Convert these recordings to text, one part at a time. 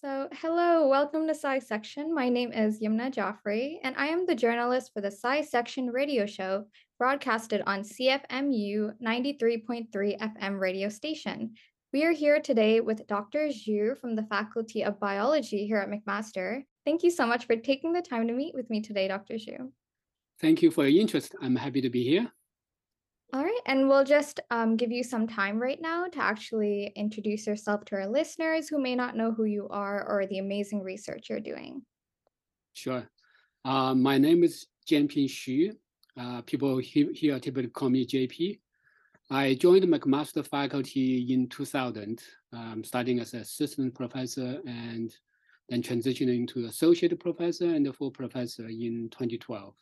Hello, welcome to Sci Section. My name is Yumna Jaffrey, and I am the journalist for the Sci Section radio show broadcasted on CFMU 93.3 FM radio station. We are here today with Dr. Zhu from the Faculty of Biology here at McMaster. Thank you so much for taking the time to meet with me today, Dr. Zhu. Thank you for your interest. I'm happy to be here. All right, and we'll just give you some time right now to actually introduce yourself to our listeners who may not know who you are or the amazing research you're doing. Sure. My name is Jianping Xu. People here typically call me JP. I joined the McMaster faculty in 2000, starting as an assistant professor and then transitioning to associate professor and a full professor in 2012.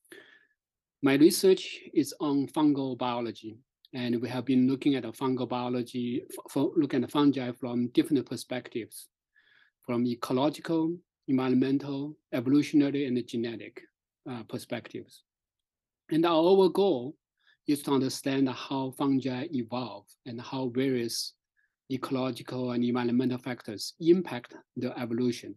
My research is on fungal biology, and we have been looking at fungal biology, looking at fungi from different perspectives, from ecological, environmental, evolutionary, and genetic perspectives. And our overall goal is to understand how fungi evolve and how various ecological and environmental factors impact the evolution.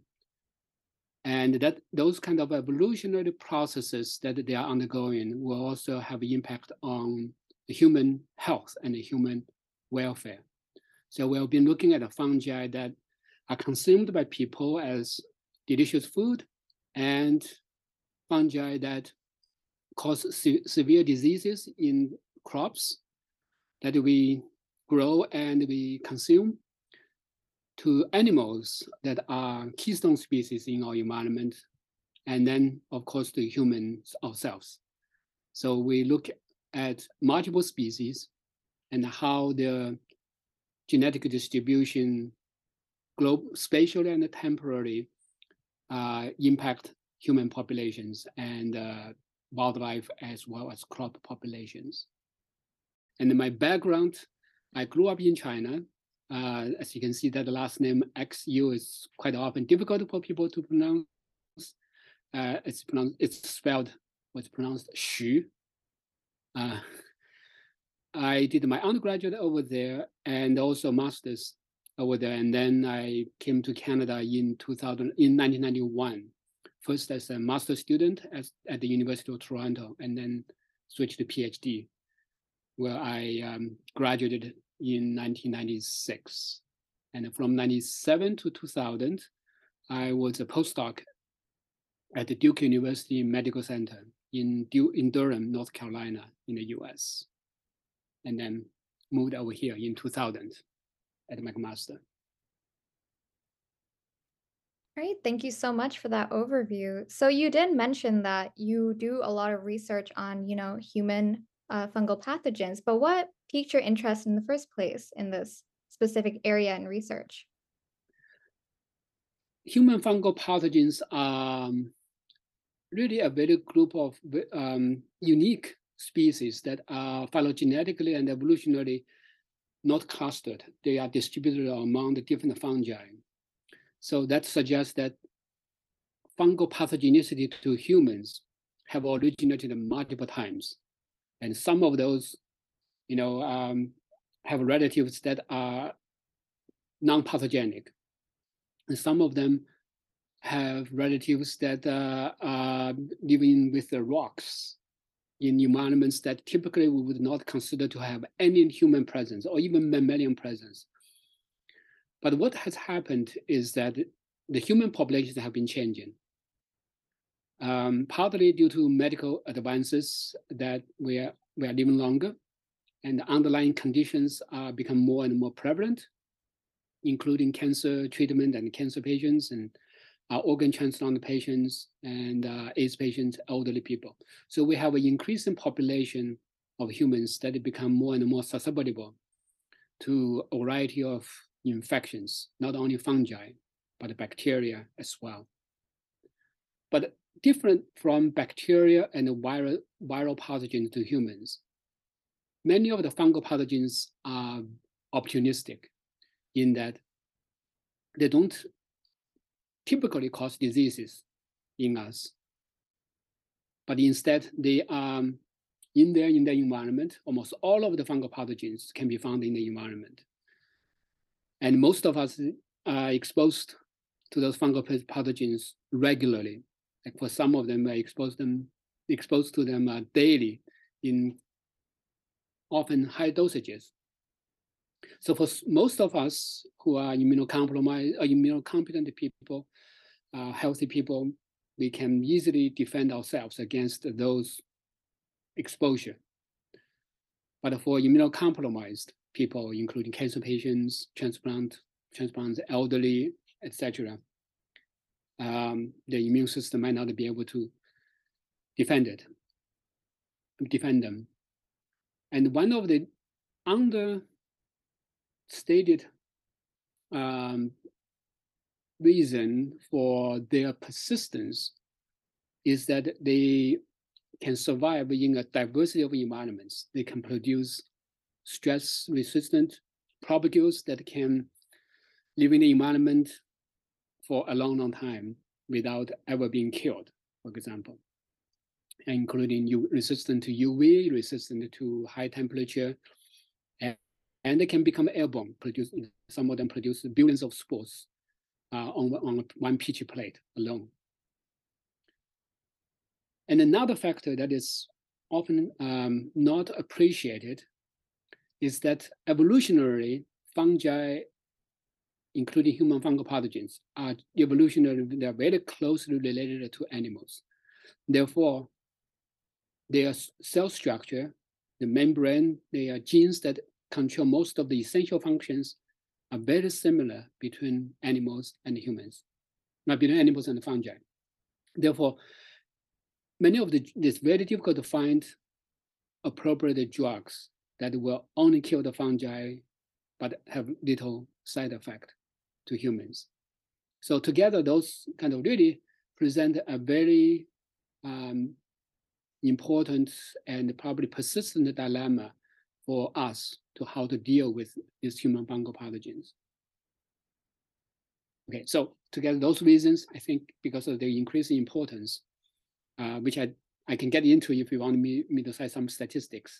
And that those kind of evolutionary processes that they are undergoing will also have impact on the human health and the human welfare. So we've been looking at the fungi that are consumed by people as delicious food and fungi that cause severe diseases in crops that we grow and we consume, to animals that are keystone species in our environment, and then, of course, to humans ourselves. So we look at multiple species and how their genetic distribution, spatially and temporally, impact human populations and wildlife as well as crop populations. And in my background, I grew up in China. As you can see, that the last name XU is quite often difficult for people to pronounce. It's spelled what's pronounced Xu. I did my undergraduate over there and also master's over there, and then I came to Canada in 1991. First as a master's student at the University of Toronto, and then switched to PhD, where I graduated in 1996. And from 97 to 2000, I was a postdoc at the Duke University Medical Center in Durham, North Carolina, in the US. And then moved over here in 2000 at McMaster. Great, thank you so much for that overview. So you did mention that you do a lot of research on, human fungal pathogens, but what piqued your interest in the first place in this specific area in research? Human fungal pathogens are really a very group of unique species that are phylogenetically and evolutionarily not clustered. They are distributed among the different fungi. So that suggests that fungal pathogenicity to humans have originated multiple times. And some of those, have relatives that are non-pathogenic. And some of them have relatives that are living with the rocks in environments that typically we would not consider to have any human presence or even mammalian presence. But what has happened is that the human populations have been changing, partly due to medical advances that we are living longer, and the underlying conditions are become more and more prevalent, including cancer treatment and cancer patients and organ transplant patients and AIDS patients, elderly people. So we have an increasing population of humans that become more and more susceptible to a variety of infections, not only fungi, but bacteria as well. But different from bacteria and viral pathogens to humans, many of the fungal pathogens are opportunistic in that they don't typically cause diseases in us, but instead they are in the environment. Almost all of the fungal pathogens can be found in the environment. And most of us are exposed to those fungal pathogens regularly. Like for some of them, I exposed to them daily in often high dosages. So for most of us who are immunocompromised or immunocompetent people, healthy people, we can easily defend ourselves against those exposure. But for immunocompromised people, including cancer patients, transplants, elderly, etc., the immune system might not be able to defend them. And one of the understated reason for their persistence is that they can survive in a diversity of environments. They can produce stress-resistant propagules that can live in the environment for a long, long time without ever being killed, for example, including resistant to UV, resistant to high temperature, and they can become airborne. Some of them produce billions of spores on one Petri plate alone. And another factor that is often not appreciated is that evolutionarily, fungi, including human fungal pathogens, are evolutionarily, they're very closely related to animals. Therefore, their cell structure, the membrane, their genes that control most of the essential functions are very similar between animals and humans, not between animals and fungi. Therefore, many of it's very difficult to find appropriate drugs that will only kill the fungi, but have little side effect to humans. So together, those kind of really present a very important and probably persistent dilemma for us to how to deal with these human fungal pathogens. Okay, so together those reasons, I think because of the increasing importance, which I can get into if you want me to cite some statistics,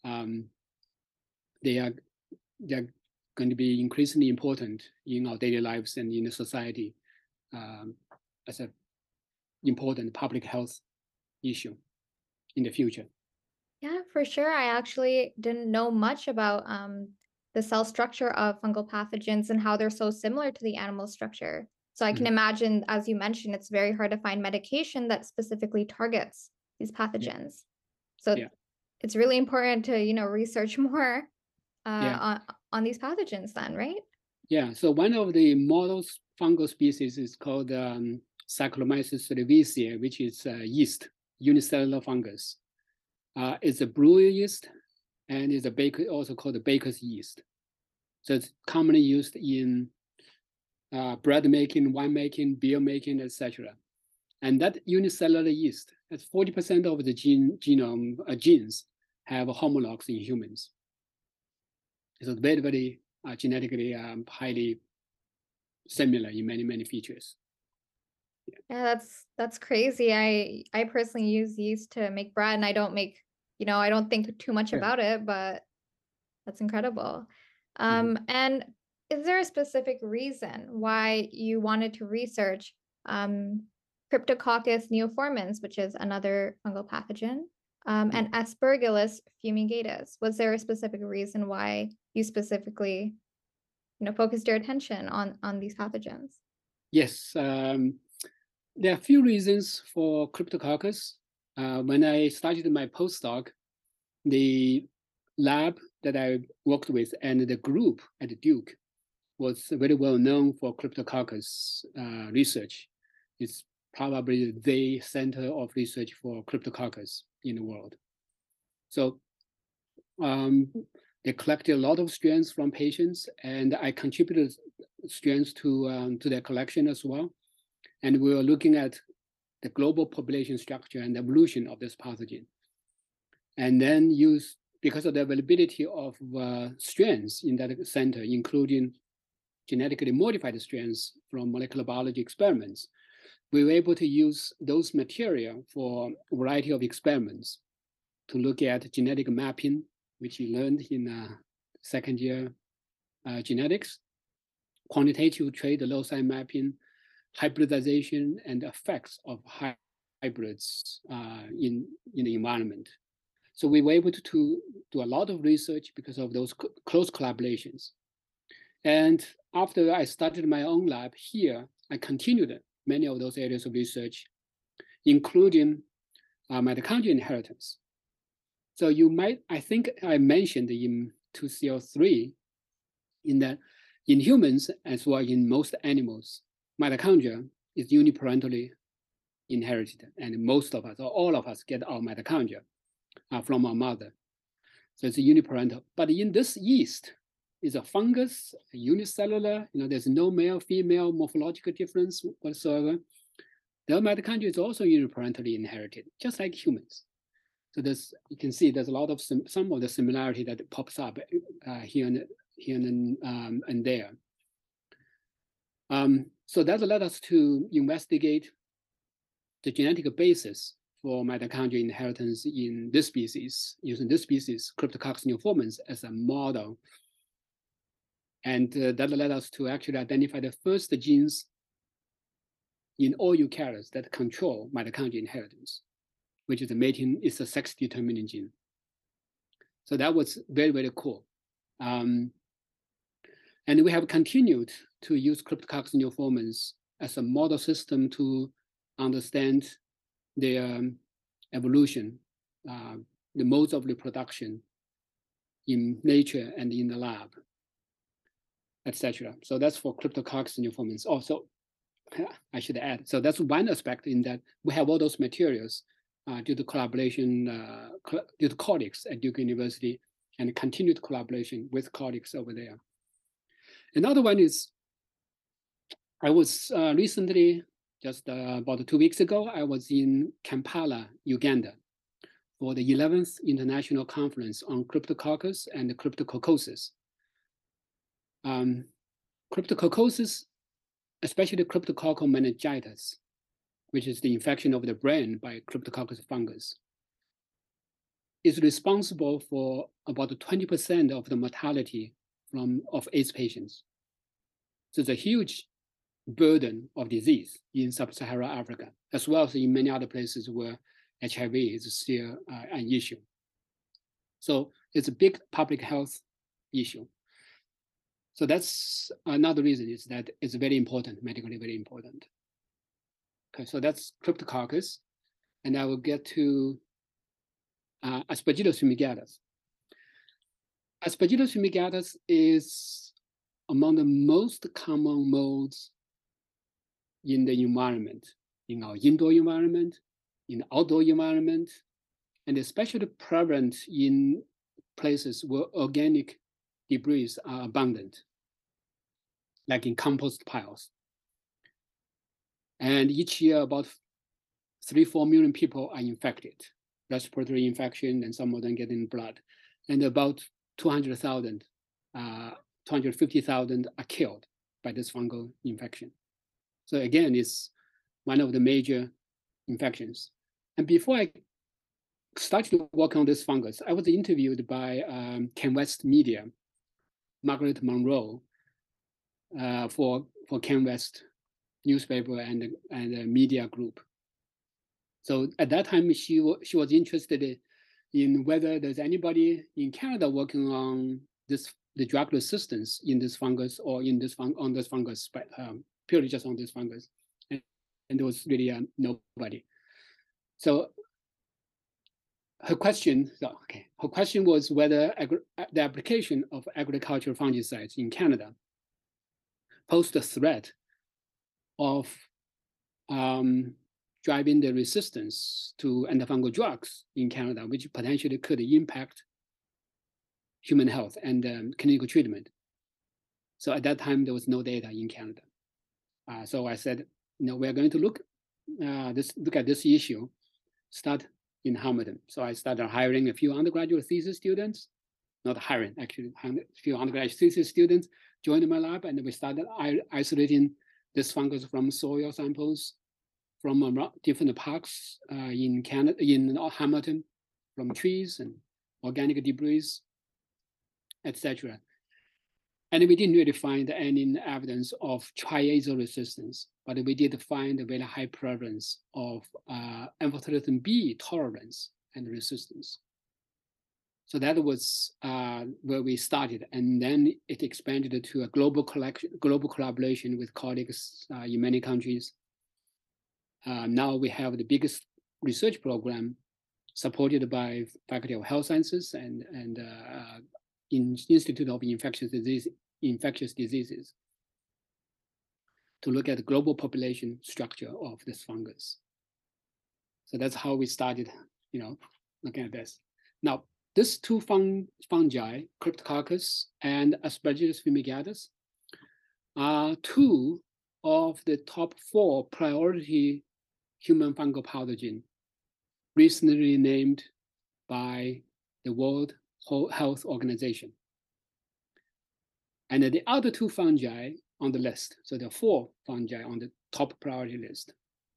they are going to be increasingly important in our daily lives and in the society as an important public health issue in the future. Yeah, for sure. I actually didn't know much about the cell structure of fungal pathogens and how they're so similar to the animal structure. So I can imagine, as you mentioned, it's very hard to find medication that specifically targets these pathogens. So it's really important to, research more on these pathogens then, right? Yeah, so one of the model fungal species is called Saccharomyces cerevisiae, which is yeast, unicellular fungus. It's a brewer yeast, and it's also called the baker's yeast. So it's commonly used in bread making, wine making, beer making, etc. And that unicellular yeast, that's 40% of the genes have homologs in humans. So very, very genetically highly similar in many, many features. Yeah, that's crazy. I personally use yeast to make bread, and I don't I don't think too much about it, but that's incredible. And is there a specific reason why you wanted to research Cryptococcus neoformans, which is another fungal pathogen, and Aspergillus fumigatus? Was there a specific reason why you specifically, focused your attention on these pathogens? Yes, there are a few reasons for Cryptococcus. When I started my postdoc, the lab that I worked with and the group at Duke was very well known for Cryptococcus research. It's probably the center of research for Cryptococcus in the world. So they collected a lot of strands from patients, and I contributed strands to their collection as well. And we were looking at the global population structure and evolution of this pathogen. And then because of the availability of strands in that center, including genetically modified strands from molecular biology experiments, we were able to use those material for a variety of experiments to look at genetic mapping, which you learned in second year genetics, quantitative trait loci mapping, hybridization and effects of hybrids in the environment. So we were able to do a lot of research because of those close collaborations. And after I started my own lab here, I continued many of those areas of research, including mitochondrial inheritance. So I think I mentioned in 2CO3 in that in humans, as well in most animals, mitochondria is uniparentally inherited. And most of us, or all of us, get our mitochondria from our mother. So it's a uniparental. But in this yeast, is a fungus, unicellular, there's no male, female morphological difference whatsoever. The mitochondria is also uniparentally inherited, just like humans. So you can see there's a lot of some of the similarity that pops up here and there. So that led us to investigate the genetic basis for mitochondrial inheritance in this species, using this species, Cryptococcus neoformans, as a model. And that led us to actually identify the first genes in all eukaryotes that control mitochondrial inheritance, which is is a sex-determining gene. So that was very, very cool. And we have continued to use Cryptococcus neoformans as a model system to understand their evolution, the modes of reproduction in nature and in the lab, etc. So that's for Cryptococcus neoformans. Also, I should add, so that's one aspect in that we have all those materials due to collaboration, due to colleagues at Duke University, and continued collaboration with colleagues over there. Another one is, I was recently, just about 2 weeks ago, I was in Kampala, Uganda, for the 11th International Conference on Cryptococcus and Cryptococcosis. Cryptococcosis, especially cryptococcal meningitis, which is the infection of the brain by Cryptococcus fungus, is responsible for about 20% of the mortality of AIDS patients. So it's a huge burden of disease in sub-Saharan Africa, as well as in many other places where HIV is still an issue. So it's a big public health issue. So that's another reason, is that it's very important, medically very important. Okay, so that's Cryptococcus, and I will get to Aspergillus fumigatus. Aspergillus fumigatus is among the most common modes in the environment, in our indoor environment, in the outdoor environment, and especially prevalent in places where organic debris are abundant, like in compost piles. And each year, about 3-4 million people are infected, respiratory infection, and some of them get in blood. And about 200,000, 250,000 are killed by this fungal infection. So again, it's one of the major infections. And before I started to work on this fungus, I was interviewed by CanWest Media, Margaret Monroe, for CanWest newspaper and a media group. So at that time, she was interested in whether there's anybody in Canada working on the drug resistance in this fungus or on this fungus, but purely just on this fungus, and there was really nobody. So her question was whether the application of agricultural fungicides in Canada posed a threat of driving the resistance to antifungal drugs in Canada, which potentially could impact human health and clinical treatment. So at that time, there was no data in Canada. So I said, we're going to look at this issue, start in Hamilton. So I started hiring a few undergraduate thesis students, not hiring, actually, a few undergraduate thesis students joined my lab, and we started isolating this fungus from soil samples from different parks in Canada, in Hamilton, from trees and organic debris, etc. And we didn't really find any evidence of triazole resistance, but we did find a very high prevalence of amphotericin B tolerance and resistance. So that was where we started, and then it expanded to a global collaboration with colleagues in many countries. Now we have the biggest research program supported by Faculty of Health Sciences and Institute of Infectious Diseases to look at the global population structure of this fungus. So that's how we started, looking at this. Now, these two fungi, Cryptococcus and Aspergillus fumigatus, are two of the top 4 priority human fungal pathogen recently named by the World Health Organization. And the other 2 fungi on the list, so there are 4 fungi on the top priority list.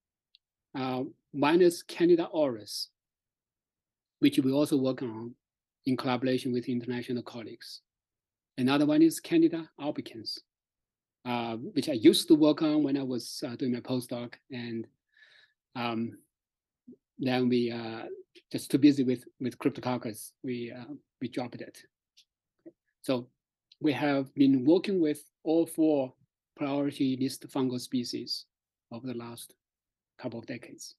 One is Candida auris, which we also work on in collaboration with international colleagues. Another one is Candida albicans, which I used to work on when I was doing my postdoc, and then we just too busy with Cryptococcus, we dropped it. So we have been working with all 4 priority list fungal species over the last couple of decades.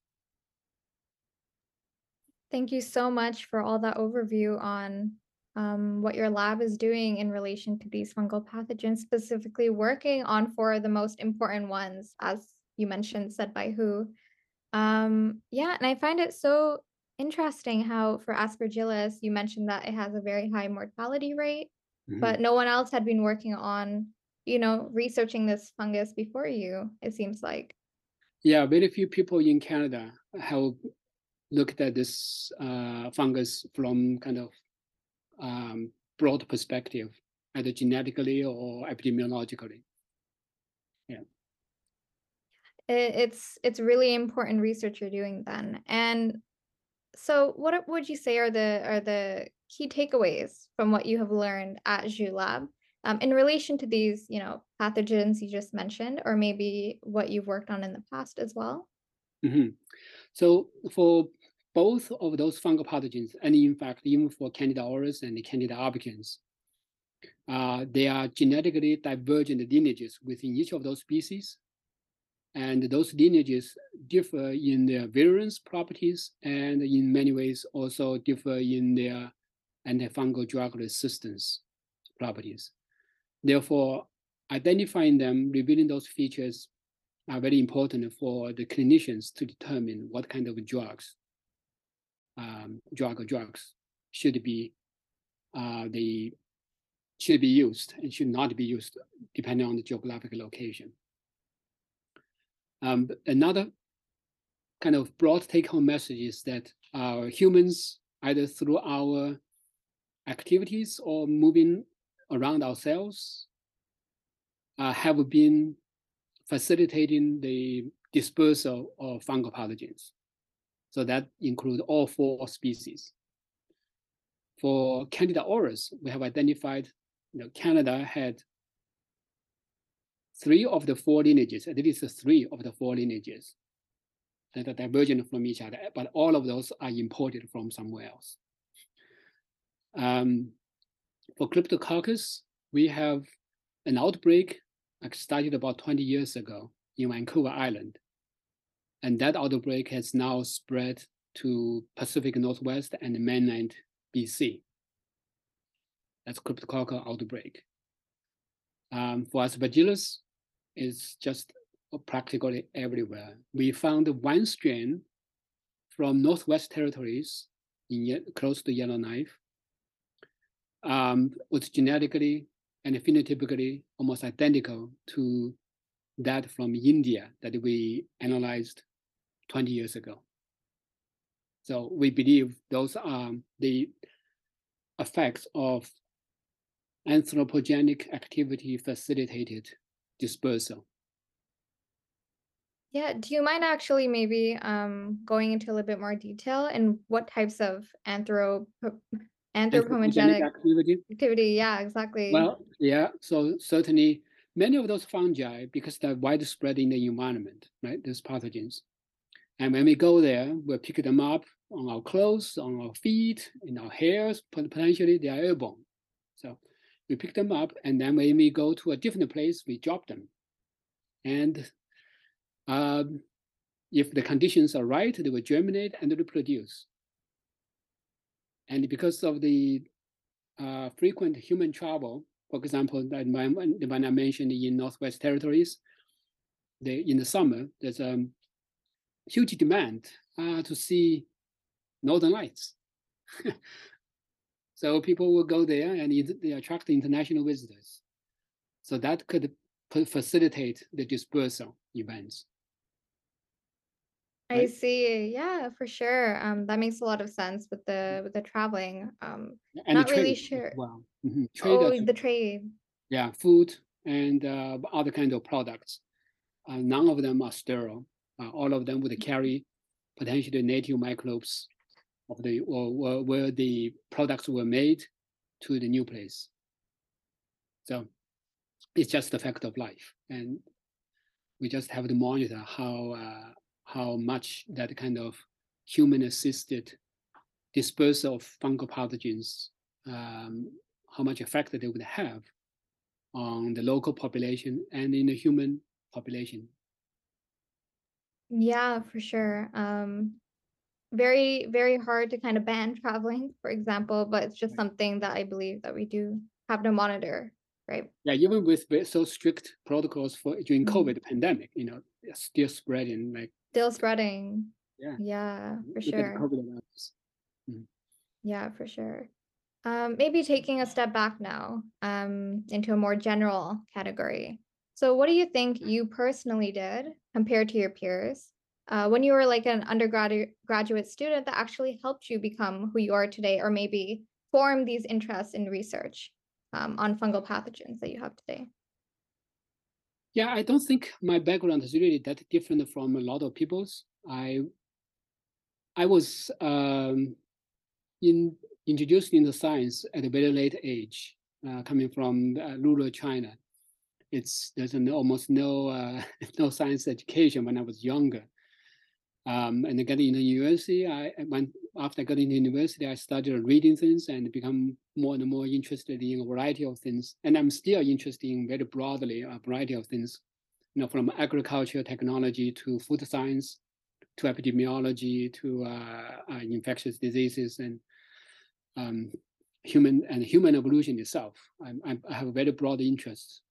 Thank you so much for all that overview on what your lab is doing in relation to these fungal pathogens, specifically working on 4 of the most important ones, as you mentioned, said by WHO. Yeah, and I find it so interesting how for Aspergillus, you mentioned that it has a very high mortality rate, but no one else had been working on, researching this fungus before you, it seems like. Yeah, very few people in Canada have looked at this fungus from kind of broad perspective, either genetically or epidemiologically. Yeah. It's really important research you're doing then. And so what would you say are the key takeaways from what you have learned at JULab in relation to these, pathogens you just mentioned, or maybe what you've worked on in the past as well? So for both of those fungal pathogens, and in fact, even for Candida auris and Candida albicans, they are genetically divergent lineages within each of those species. And those lineages differ in their virulence properties, and in many ways also differ in their antifungal drug resistance properties. Therefore, identifying them, revealing those features are very important for the clinicians to determine what kind of drugs should be used and should not be used depending on the geographic location. Another kind of broad take-home message is that humans, either through our activities or moving around ourselves, have been facilitating the dispersal of fungal pathogens. So that includes all 4 species. For Candida auris, we have identified, Canada had 3 of the 4 lineages, at least 3 of the 4 lineages that are divergent from each other, but all of those are imported from somewhere else. For Cryptococcus, we have an outbreak started about 20 years ago in Vancouver Island. And that outbreak has now spread to Pacific Northwest and mainland BC. That's Cryptococcal outbreak. For Aspergillus, it's just practically everywhere. We found 1 strain from Northwest Territories close to Yellowknife, was genetically and phenotypically almost identical to that from India that we analyzed 20 years ago. So we believe those are the effects of anthropogenic activity facilitated dispersal. Yeah, do you mind actually maybe going into a little bit more detail and what types of anthropogenic Anthropogenic activity. activity. Yeah, exactly. Well, yeah, so certainly many of those fungi, because they're widespread in the environment, right, these pathogens. And when we go there, we'll pick them up on our clothes, on our feet, in our hairs, potentially they are airborne. So we pick them up, and then when we go to a different place, we drop them. And if the conditions are right, they will germinate and reproduce. And because of the frequent human travel, for example, that when I mentioned in Northwest Territories, in the summer, there's a huge demand to see Northern Lights. So people will go there and they attract international visitors. So that could facilitate the dispersal events. I Right? see. Yeah, for sure. That makes a lot of sense with the traveling. And the Not really trade as sure. well. Mm-hmm. Trade as Oh, the trade. yeah, food and other kind of products. None of them are sterile. All of them would carry potentially native microbes of the or where the products were made to the new place. So it's just a fact of life, and we just have to monitor how much that kind of human-assisted dispersal of fungal pathogens, how much effect they would have on the local population and in the human population. Yeah, for sure. Very, very hard to kind of ban traveling, for example, but it's just Right. something that I believe that we do have to monitor, right? Yeah, even with so strict protocols for during Mhm. COVID pandemic, it's still spreading. Like, Still spreading. yeah, Yeah, for look at the sure. COVID amounts. Mhm. Yeah, for sure. Maybe taking a step back now, into a more general category. So, what do you think you personally did compared to your peers, when you were like an undergraduate graduate student that actually helped you become who you are today, or maybe form these interests in research, on fungal pathogens that you have today? Yeah, I don't think my background is really that different from a lot of people's. I was introduced into science at a very late age, coming from rural China. There's almost no no science education when I was younger. And getting into university, after getting into university, I started reading things and become more and more interested in a variety of things. And I'm still interested in very broadly a variety of things, from agriculture, technology to food science, to epidemiology, to infectious diseases and human evolution itself. I have a very broad interest.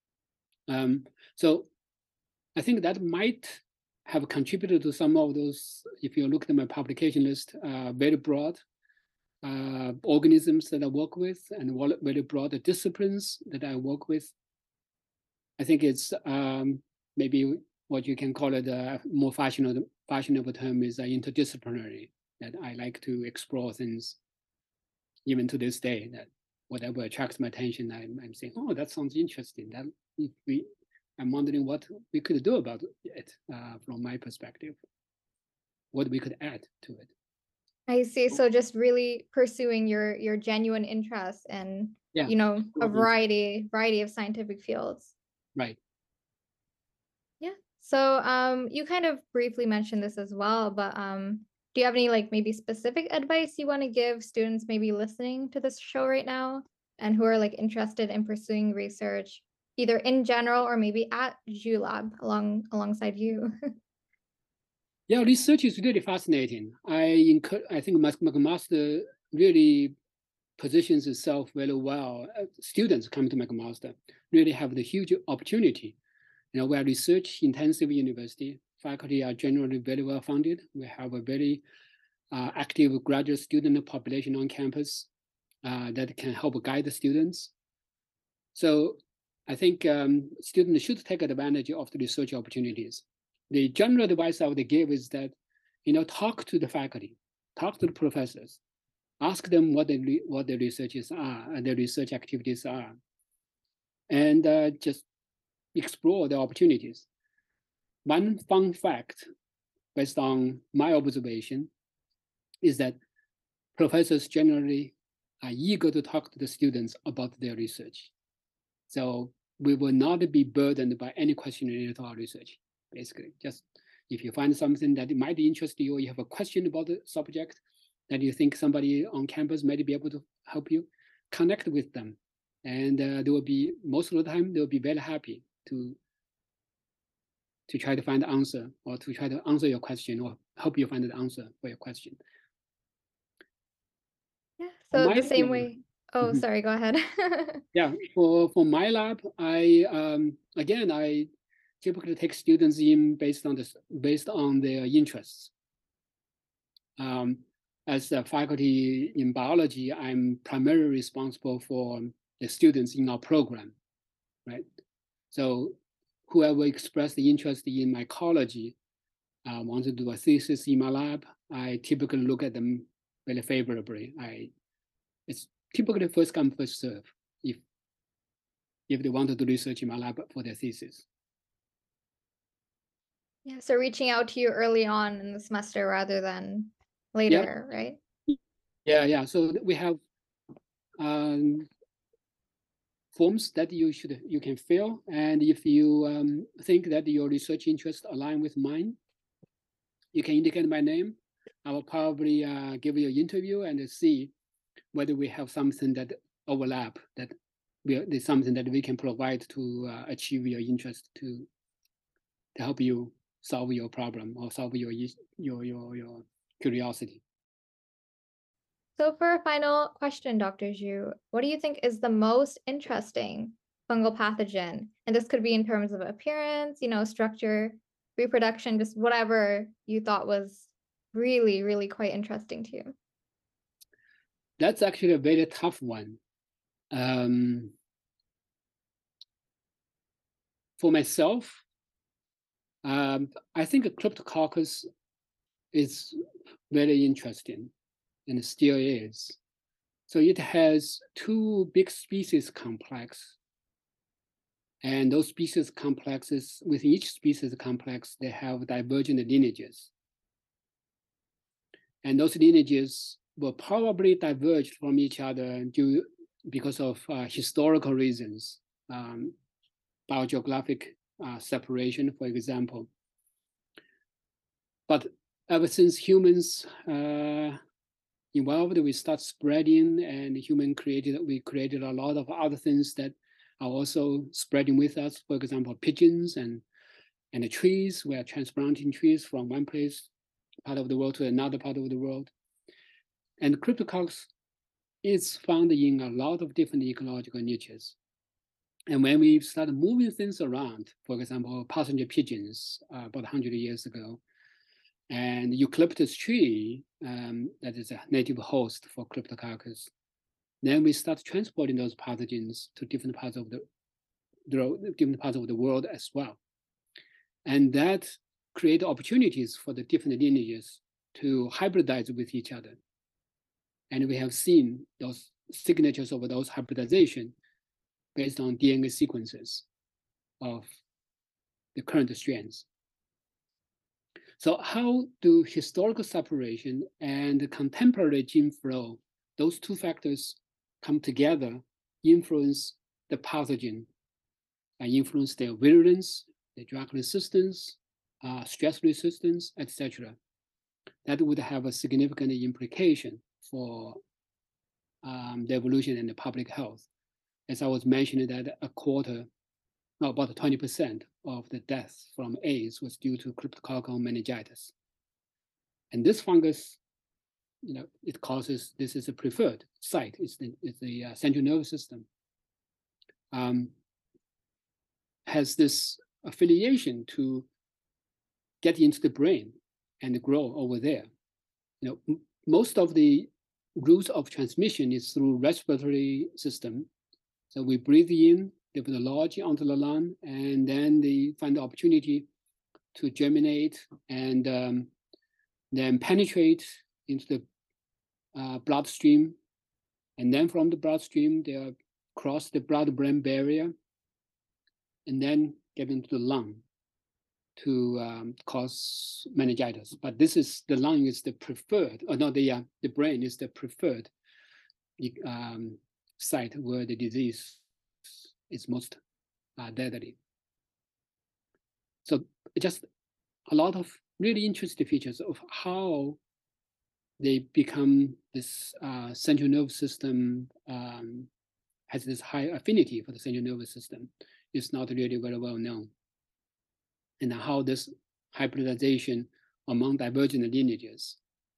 So I think that might have contributed to some of those. If you look at my publication list, very broad organisms that I work with and very broad disciplines that I work with. I think it's maybe what you can call it a more fashionable term is interdisciplinary, that I like to explore things even to this day, that whatever attracts my attention, I'm saying, oh, that sounds interesting. That I'm wondering what we could do about it from my perspective, what we could add to it. I see. So just really pursuing your genuine interests and, Yeah, a variety of scientific fields. right. Yeah. So, you kind of briefly mentioned this as well, but do you have any like maybe specific advice you want to give students maybe listening to this show right now and who are like interested in pursuing research, either in general or maybe at JULab alongside you? Yeah, research is really fascinating. I think McMaster really positions itself very well. Students coming to McMaster really have the huge opportunity. We're a research intensive university. Faculty are generally very well funded. We have a very active graduate student population on campus that can help guide the students. So I think students should take advantage of the research opportunities. The general advice I would give is that, talk to the faculty, talk to the professors, ask them what the researches are and the research activities are, and just explore the opportunities. One fun fact, based on my observation, is that professors generally are eager to talk to the students about their research. So we will not be burdened by any question related to our research. Basically, just if you find something that might interest you, or you have a question about the subject that you think somebody on campus might be able to help you, connect with them. And they will be, most of the time, they'll be very happy to try to find the answer, or to try to answer your question, or help you find the answer for your question. Yeah, so the same lab, way. Oh, sorry, go ahead. Yeah, for my lab, I again, I typically take students in based on their interests. As a faculty in biology, I'm primarily responsible for the students in our program, right? So whoever expressed the interest in mycology wants to do a thesis in my lab, I typically look at them very favorably. It's typically first come, first serve if they want to do research in my lab for their thesis. Yeah, so reaching out to you early on in the semester rather than later, right? Yeah. So we have forms that you can fill, and if you think that your research interests align with mine, you can indicate my name. I will probably give you an interview and see whether we have something that overlap, that there's something that we can provide to achieve your interest, to help you solve your problem or solve your curiosity. So for a final question, Dr. Zhu, what do you think is the most interesting fungal pathogen? And this could be in terms of appearance, structure, reproduction, just whatever you thought was really, really quite interesting to you. That's actually a very tough one. For myself, I think Cryptococcus is very interesting, and it still is. So it has two big species complex, and those species complexes, with each species complex, they have divergent lineages. And those lineages will probably diverge from each other because of historical reasons, biogeographic separation, for example. But ever since humans evolved, we start spreading, and we created a lot of other things that are also spreading with us. For example, pigeons and the trees. We are transplanting trees from one part of the world to another part of the world. And Cryptococcus is found in a lot of different ecological niches. And when we started moving things around, for example, passenger pigeons about 100 years ago, and eucalyptus tree, that is a native host for Cryptococcus, then we start transporting those pathogens to different parts of the world as well. And that create opportunities for the different lineages to hybridize with each other. And we have seen those signatures of those hybridization based on DNA sequences of the current strands. So how do historical separation and contemporary gene flow, those two factors come together, influence the pathogen, and influence their virulence, their drug resistance, stress resistance, etc.? That would have a significant implication for the evolution and the public health. As I was mentioning, that about 20% of the deaths from AIDS was due to cryptococcal meningitis. And this fungus, it causes, this is a preferred site, it's the central nervous system, has this affiliation to get into the brain and grow over there. Most of the routes of transmission is through respiratory system. So we breathe in, they put a lodge onto the lung, and then they find the opportunity to germinate and then penetrate into the bloodstream. And then from the bloodstream, they cross the blood-brain barrier and then get into the lung to cause meningitis. But the lung is the preferred, or not the brain is the preferred site where the disease is most deadly. So just a lot of really interesting features of how they become this central nervous system has this high affinity for the central nervous system is not really very well known. And how this hybridization among divergent lineages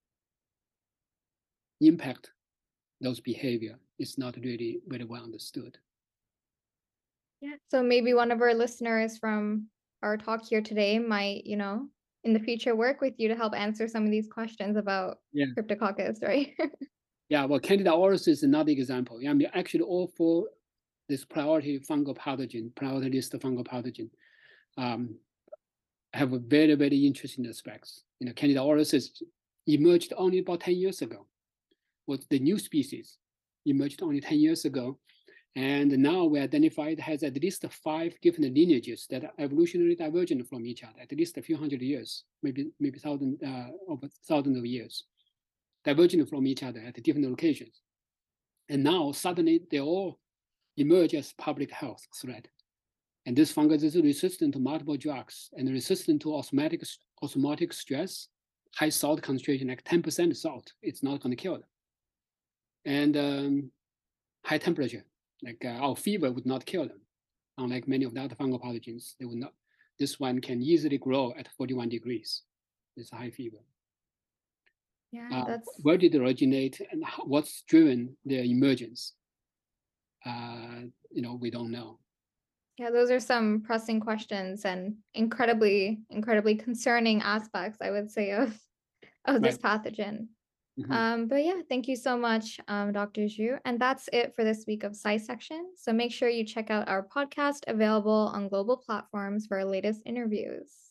impact those behavior is not really very well understood. Yeah. So maybe one of our listeners from our talk here today might, in the future work with you to help answer some of these questions about Cryptococcus, right? Yeah, well, Candida auris is another example. I mean, actually, all four this priority fungal pathogen, priority list fungal pathogen, have a very, very interesting aspects. Candida auris is emerged only about 10 years ago. Was the new species emerged only 10 years ago. And now we identified has at least 5 different lineages that are evolutionarily divergent from each other, at least a few hundred years, maybe over thousands of years, divergent from each other at different locations. And now suddenly they all emerge as public health threat. And this fungus is resistant to multiple drugs and resistant to osmotic stress, high salt concentration, like 10% salt. It's not going to kill them. And high temperature, like our fever would not kill them. Unlike many of the other fungal pathogens, they would not. This one can easily grow at 41 degrees. It's a high fever. Yeah, where did it originate and what's driven their emergence? We don't know. Yeah, those are some pressing questions and incredibly, incredibly concerning aspects, I would say, of this pathogen. But yeah, thank you so much, Dr. Zhu. And that's it for this week of SciSection. So make sure you check out our podcast available on global platforms for our latest interviews.